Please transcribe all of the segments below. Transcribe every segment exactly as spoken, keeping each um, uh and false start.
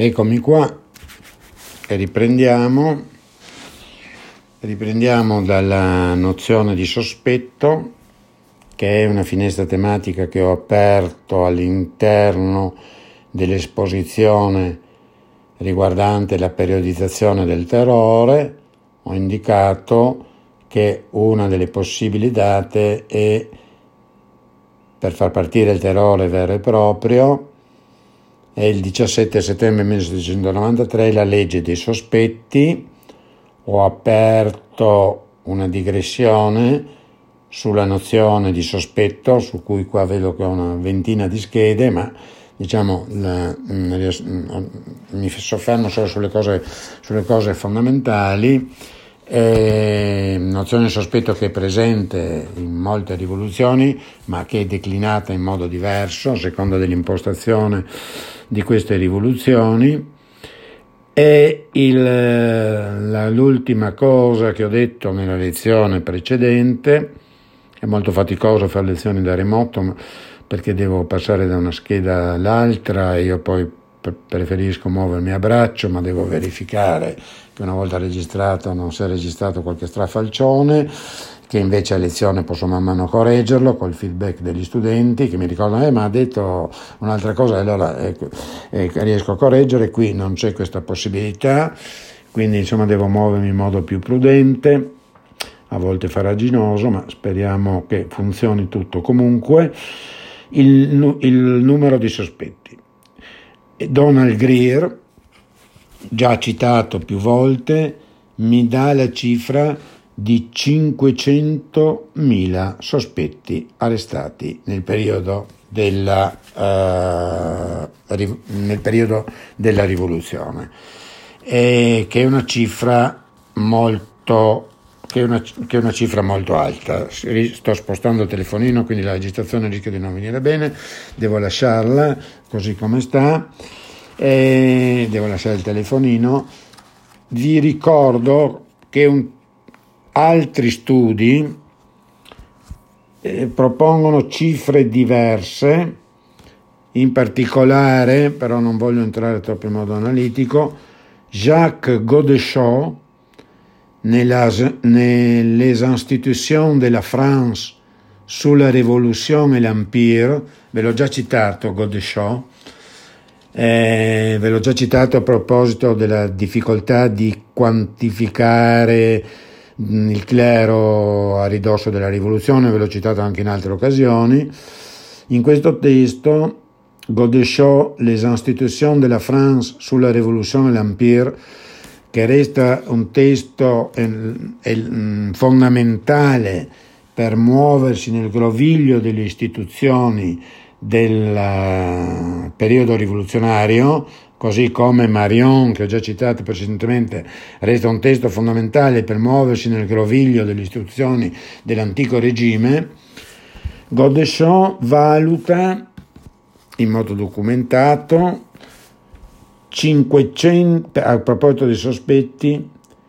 Eccomi qua e riprendiamo, riprendiamo dalla nozione di sospetto, che è una finestra tematica che ho aperto all'interno dell'esposizione riguardante la periodizzazione del terrore. Ho indicato che una delle possibili date è, per far partire il terrore vero e proprio, è il diciassette settembre millenovecentonovantatré, la legge dei sospetti. Ho aperto una digressione sulla nozione di sospetto, su cui qua vedo che ho una ventina di schede, ma diciamo la, mi soffermo solo sulle cose, sulle cose fondamentali. È nozione di sospetto che è presente in molte rivoluzioni, ma che è declinata in modo diverso a seconda dell'impostazione di queste rivoluzioni. E il, la, l'ultima cosa che ho detto nella lezione precedente, è molto faticoso fare lezioni da remoto perché devo passare da una scheda all'altra e io poi preferisco muovermi a braccio, ma devo verificare che una volta registrato non si è registrato qualche strafalcione, che invece a lezione posso man mano correggerlo col feedback degli studenti che mi ricordano eh ma ha detto un'altra cosa e allora eh, eh, riesco a correggere. Qui non c'è questa possibilità, quindi insomma devo muovermi in modo più prudente, a volte farraginoso, ma speriamo che funzioni tutto. Comunque il, il numero di sospetti. Donald Greer, già citato più volte, mi dà la cifra di cinquecentomila sospetti arrestati nel periodo della, uh, nel periodo della rivoluzione, e che è una cifra molto che è una, che è una cifra molto alta. Sto spostando il telefonino, quindi la registrazione rischia di non venire bene, devo lasciarla così come sta, e devo lasciare il telefonino. Vi ricordo che un, altri studi eh, propongono cifre diverse, in particolare, però non voglio entrare troppo in modo analitico, Jacques Godechaux nella, nelles institutions de la France sulla Révolution et l'Empire, ve l'ho già citato Godechaux, eh, ve l'ho già citato a proposito della difficoltà di quantificare il clero a ridosso della rivoluzione, ve l'ho citato anche in altre occasioni. In questo testo Godechaux, les institutions de la France sulla Révolution et l'Empire, che resta un testo eh, eh, fondamentale per muoversi nel groviglio delle istituzioni del uh, periodo rivoluzionario, così come Marion, che ho già citato precedentemente, resta un testo fondamentale per muoversi nel groviglio delle istituzioni dell'antico regime. Godechaux valuta in modo documentato cinquecento, a proposito dei sospetti,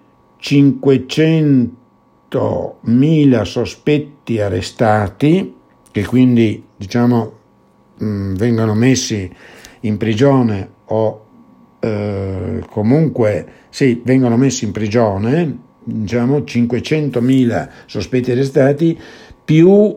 cinquecentomila sospetti arrestati, che quindi diciamo mh, vengono messi in prigione o eh, comunque sì, vengono messi in prigione, diciamo cinquecentomila sospetti arrestati più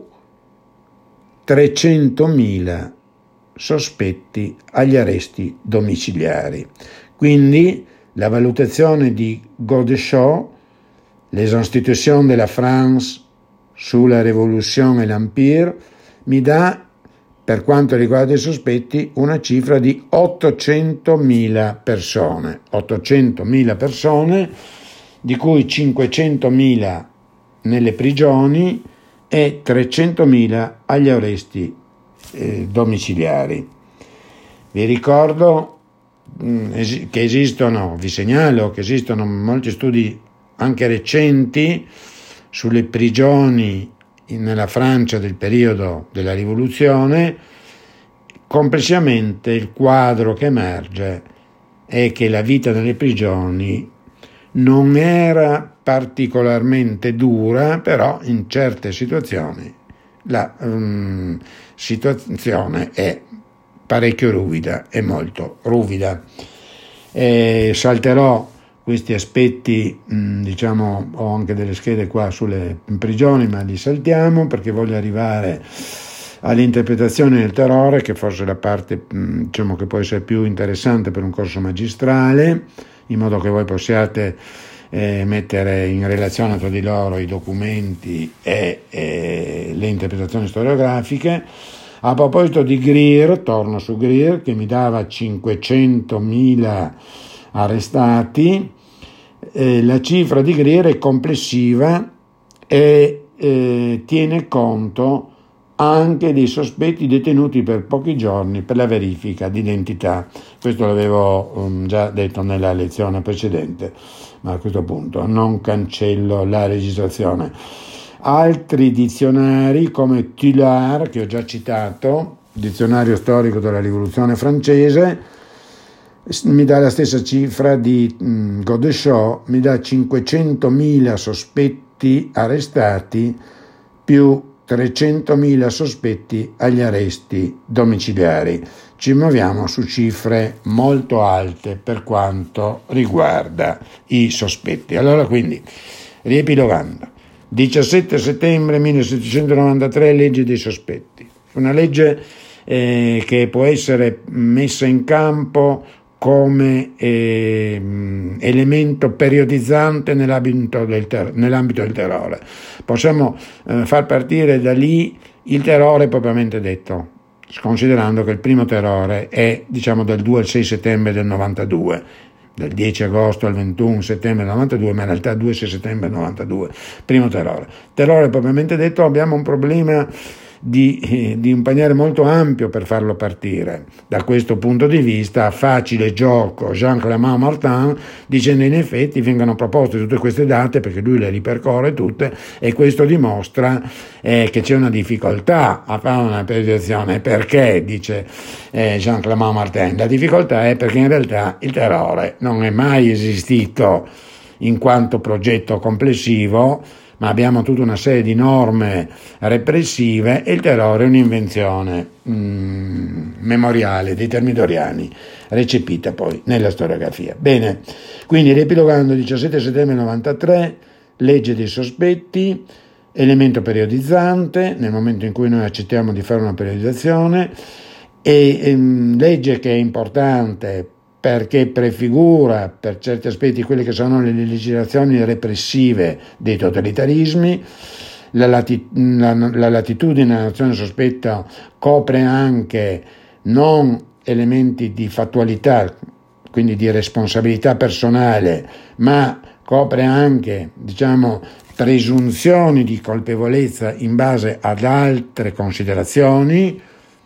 trecentomila sospetti agli arresti domiciliari. Quindi la valutazione di Godechaux, les institutions de la France sulla Révolution et l'Empire, mi dà, per quanto riguarda i sospetti, una cifra di ottocentomila persone, ottocentomila persone, di cui cinquecentomila nelle prigioni e trecentomila agli arresti Eh, domiciliari. Vi ricordo mh, es- che esistono, vi segnalo che esistono molti studi anche recenti sulle prigioni in, nella Francia del periodo della rivoluzione. Complessivamente il quadro che emerge è che la vita nelle prigioni non era particolarmente dura, però in certe situazioni la um, situazione è parecchio ruvida, è molto ruvida. E salterò questi aspetti, mh, diciamo, ho anche delle schede qua sulle prigioni, ma li saltiamo perché voglio arrivare all'interpretazione del terrore, che forse è la parte, mh, diciamo, che può essere più interessante per un corso magistrale, in modo che voi possiate eh, mettere in relazione tra di loro i documenti e, e le interpretazioni storiografiche. A proposito di Greer, torno su Greer, che mi dava cinquecentomila arrestati. Eh, la cifra di Greer è complessiva e eh, tiene conto anche dei sospetti detenuti per pochi giorni per la verifica d'identità. Questo l'avevo um, già detto nella lezione precedente, ma a questo punto non cancello la registrazione. Altri dizionari come Tullard, che ho già citato, dizionario storico della rivoluzione francese, mi dà la stessa cifra di mh, Godechaux, mi dà cinquecentomila sospetti arrestati più trecentomila sospetti agli arresti domiciliari. Ci muoviamo su cifre molto alte per quanto riguarda i sospetti. Allora, quindi, riepilogando, diciassette settembre millesettecentonovantatré, legge dei sospetti, una legge eh, che può essere messa in campo come eh, elemento periodizzante nell'ambito del, ter- nell'ambito del terrore. Possiamo eh, far partire da lì il terrore propriamente detto, considerando che il primo terrore è, diciamo, dal due al sei settembre del novantadue, dal dieci agosto al ventuno settembre del novantadue, ma in realtà due sei settembre del novantadue, primo terrore. Terrore propriamente detto, abbiamo un problema Di, eh, di un paniere molto ampio per farlo partire. Da questo punto di vista, facile gioco Jean-Clément Martin, dicendo in effetti vengono proposte tutte queste date perché lui le ripercorre tutte, e questo dimostra eh, che c'è una difficoltà a fare una periodizzazione. Perché, dice eh, Jean-Clément Martin, la difficoltà è perché in realtà il terrore non è mai esistito in quanto progetto complessivo, ma abbiamo tutta una serie di norme repressive e il terrore è un'invenzione mm, memoriale dei Termidoriani, recepita poi nella storiografia. Bene, quindi riepilogando, diciassette settembre novantatré, legge dei sospetti, elemento periodizzante, nel momento in cui noi accettiamo di fare una periodizzazione, e ehm, legge che è importante perché prefigura per certi aspetti quelle che sono le legislazioni repressive dei totalitarismi. La, lati- la, la latitudine della nazione sospetta copre anche non elementi di fattualità, quindi di responsabilità personale, ma copre anche, diciamo, presunzioni di colpevolezza in base ad altre considerazioni,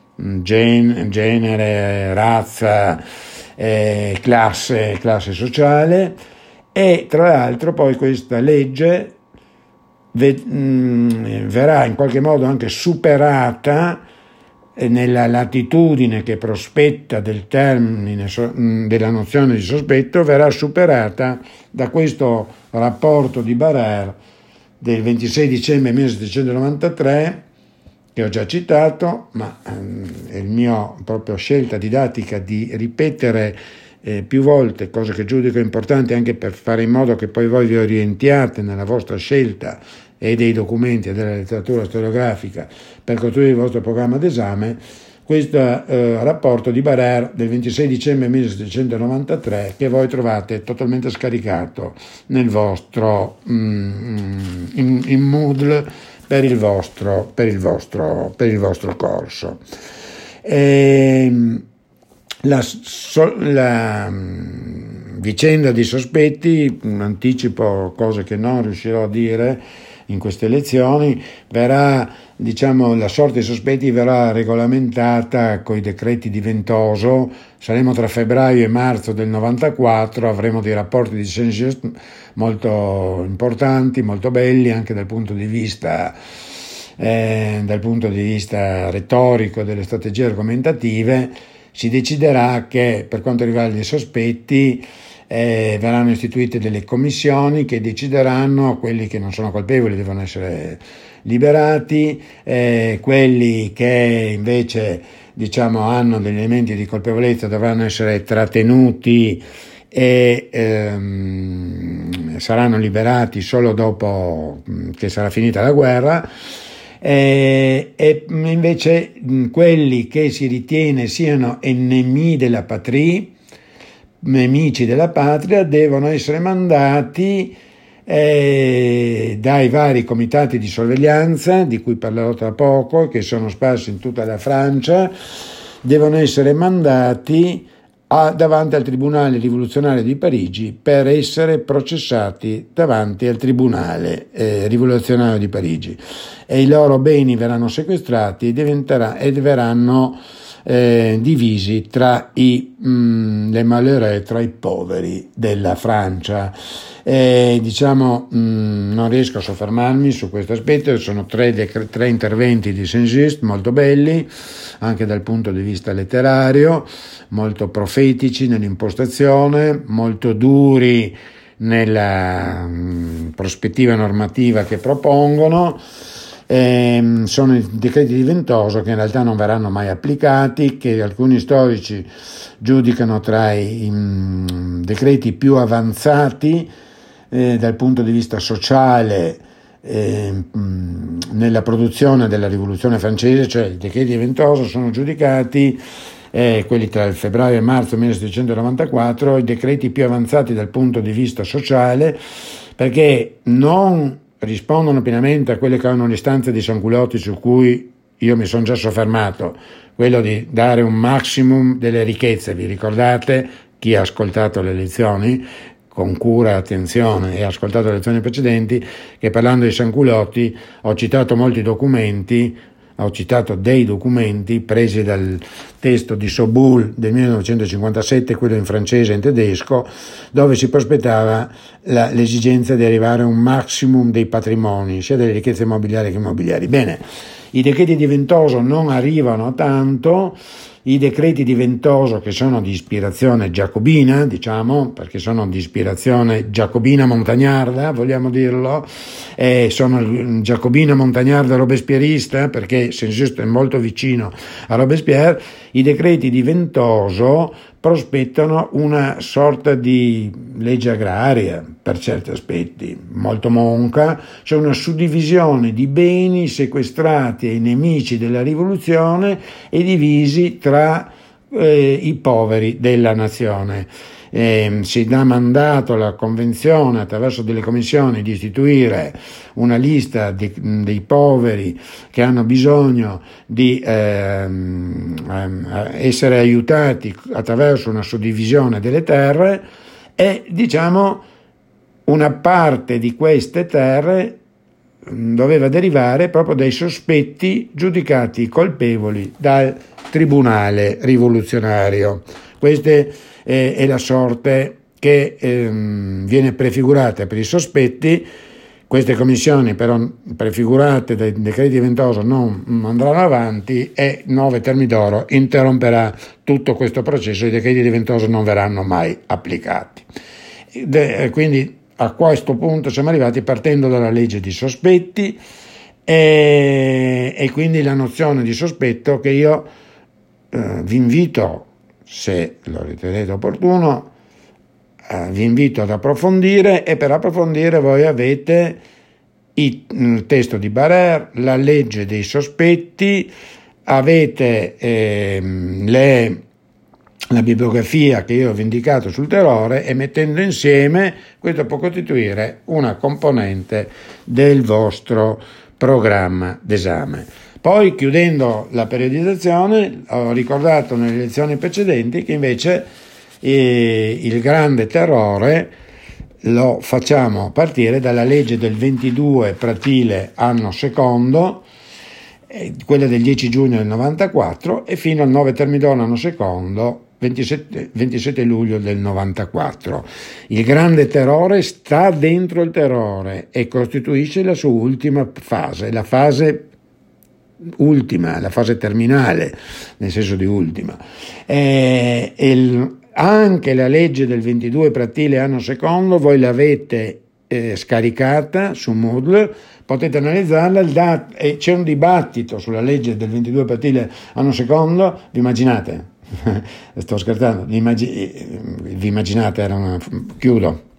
gen- genere, razza, Eh, classe, classe sociale. E tra l'altro poi questa legge ve, mh, verrà in qualche modo anche superata eh, nella latitudine che prospetta del termine so, mh, della nozione di sospetto, verrà superata da questo rapporto di Barère del ventisei dicembre millesettecentonovantatré, che ho già citato, ma ehm, è il mio proprio scelta didattica di ripetere eh, più volte cose che giudico importanti, anche per fare in modo che poi voi vi orientiate nella vostra scelta e dei documenti e della letteratura storiografica per costruire il vostro programma d'esame. Questo eh, rapporto di Barère del ventisei dicembre millesettecentonovantatré, che voi trovate totalmente scaricato nel vostro mm, in, in Moodle per il vostro, per il vostro, per il vostro corso. E la, so, la vicenda dei sospetti, anticipo cose che non riuscirò a dire in queste lezioni, verrà, diciamo, la sorte dei sospetti verrà regolamentata coi decreti di Ventoso. Saremo tra febbraio e marzo del novantaquattro, avremo dei rapporti di Saint-Just molto importanti, molto belli anche dal punto di vista eh, dal punto di vista retorico, delle strategie argomentative. Si deciderà che per quanto riguarda i sospetti eh, verranno istituite delle commissioni che decideranno, quelli che non sono colpevoli devono essere liberati, eh, quelli che invece, diciamo, hanno degli elementi di colpevolezza dovranno essere trattenuti e ehm, saranno liberati solo dopo che sarà finita la guerra, e, e invece quelli che si ritiene siano nemici della patria, nemici della patria, devono essere mandati eh, dai vari comitati di sorveglianza, di cui parlerò tra poco, che sono sparsi in tutta la Francia, devono essere mandati a, davanti al Tribunale rivoluzionario di Parigi per essere processati davanti al Tribunale eh, rivoluzionario di Parigi, e i loro beni verranno sequestrati e, diventerà, e verranno eh, divisi tra i mh, les malheureux, tra i poveri della Francia. Eh, diciamo mh, non riesco a soffermarmi su questo aspetto, sono tre, tre interventi di Saint-Just molto belli anche dal punto di vista letterario, molto profetici nell'impostazione, molto duri nella mh, prospettiva normativa che propongono. Eh, sono i decreti di Ventoso che in realtà non verranno mai applicati, che alcuni storici giudicano tra i, i mh, decreti più avanzati eh, dal punto di vista sociale eh, mh, nella produzione della rivoluzione francese, cioè i decreti di Ventoso sono giudicati eh, quelli tra il febbraio e il marzo millesettecentonovantaquattro, i decreti più avanzati dal punto di vista sociale, perché non rispondono pienamente a quelle che erano le istanze di Sanculotti, su cui io mi sono già soffermato, quello di dare un maximum delle ricchezze. Vi ricordate, chi ha ascoltato le lezioni con cura e attenzione e ha ascoltato le lezioni precedenti, che parlando di Sanculotti ho citato molti documenti, ho citato dei documenti presi dal testo di Soboul del millenovecentocinquantasette, quello in francese e in tedesco, dove si prospettava la, l'esigenza di arrivare a un maximum dei patrimoni, sia delle ricchezze immobiliari che immobiliari. Bene, i decreti di Ventoso non arrivano a tanto. I decreti di Ventoso, che sono di ispirazione giacobina, diciamo, perché sono di ispirazione giacobina montagnarda, vogliamo dirlo, e sono giacobina montagnarda robespierista, perché Saint-Just è molto vicino a Robespierre. I decreti di Ventoso prospettano una sorta di legge agraria, per certi aspetti, molto monca, c'è una suddivisione di beni sequestrati ai nemici della rivoluzione e divisi tra eh, i poveri della nazione. Eh, si dà mandato alla Convenzione, attraverso delle commissioni, di istituire una lista di, dei poveri che hanno bisogno di ehm, essere aiutati attraverso una suddivisione delle terre, e diciamo una parte di queste terre doveva derivare proprio dai sospetti giudicati colpevoli dal Tribunale rivoluzionario. Queste eh, è la sorte che ehm, viene prefigurata per i sospetti. Queste commissioni però prefigurate dai decreti di Ventoso non andranno avanti, e nove Termidoro interromperà tutto questo processo. I decreti di Ventoso non verranno mai applicati. De, quindi a questo punto siamo arrivati partendo dalla legge di sospetti, e, e quindi la nozione di sospetto che io eh, vi invito, se lo ritenete opportuno, eh, vi invito ad approfondire, e per approfondire voi avete i, il testo di Barrère, la legge dei sospetti, avete eh, le la bibliografia che io ho indicato sul terrore, e mettendo insieme questo può costituire una componente del vostro programma d'esame. Poi, chiudendo la periodizzazione, ho ricordato nelle lezioni precedenti che invece eh, il grande terrore lo facciamo a partire dalla legge del ventidue Pratile anno secondo, quella del dieci giugno del novantaquattro, e fino al nove Termidoro anno secondo, ventisette, ventisette luglio del novantaquattro. Il grande terrore sta dentro il terrore e costituisce la sua ultima fase, la fase ultima, la fase terminale, nel senso di ultima. E, e anche la legge del ventidue Pratile anno secondo voi l'avete eh, scaricata su Moodle, potete analizzarla. Il dat- e c'è un dibattito sulla legge del ventidue Pratile anno secondo, vi immaginate? Sto scherzando, il vi immaginate, era una... chiudo.